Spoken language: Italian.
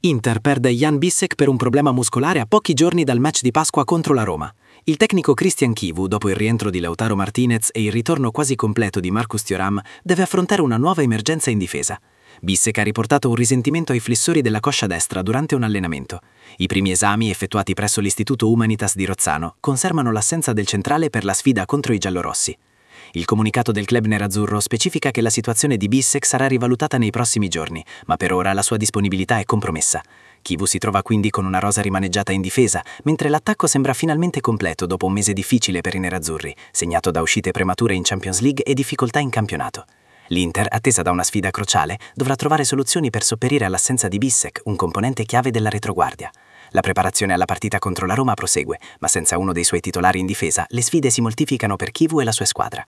Inter perde Jan Bissek per un problema muscolare a pochi giorni dal match di Pasqua contro la Roma. Il tecnico Christian Chivu, dopo il rientro di Lautaro Martinez e il ritorno quasi completo di Marcus Thuram, deve affrontare una nuova emergenza in difesa. Bissek ha riportato un risentimento ai flessori della coscia destra durante un allenamento. I primi esami effettuati presso l'Istituto Humanitas di Rozzano confermano l'assenza del centrale per la sfida contro i giallorossi. Il comunicato del club nerazzurro specifica che la situazione di Bissek sarà rivalutata nei prossimi giorni, ma per ora la sua disponibilità è compromessa. Chivu si trova quindi con una rosa rimaneggiata in difesa, mentre l'attacco sembra finalmente completo dopo un mese difficile per i nerazzurri, segnato da uscite premature in Champions League e difficoltà in campionato. L'Inter, attesa da una sfida cruciale, dovrà trovare soluzioni per sopperire all'assenza di Bissek, un componente chiave della retroguardia. La preparazione alla partita contro la Roma prosegue, ma senza uno dei suoi titolari in difesa, le sfide si moltiplicano per Chivu e la sua squadra.